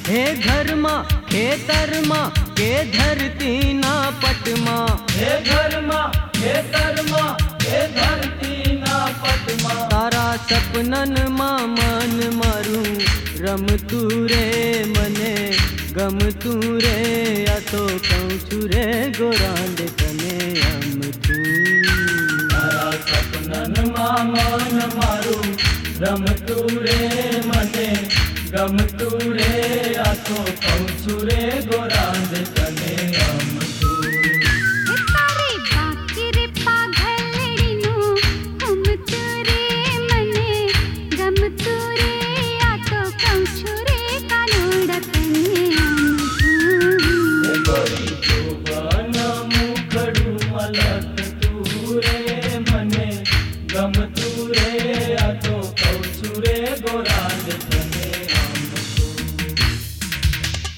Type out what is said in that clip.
हे घरमा खेतरमा के धरती ना पटमा, हे घरमा खेतरमा के धरती ना पटमा। तारा सपनन मा मन मारूं रम तू रे मने गम तू रे या तो कहूँ छू रे गोरांड कने हम तू। तारा सपनन मा मन मारूं रम तू रे मने गम तू रे या तो कहूँ छू रे गोरांड कने हम तू। तारे बाकिर पाघलड़ीनु हम तू रे मने गम तू रे या तो कहूँ छू रे कानोड़ कने हम तू। गोरी चुबन मुखड़ू मलक तू रे मने गम तू रे या तो कहूँ छू रे गोरा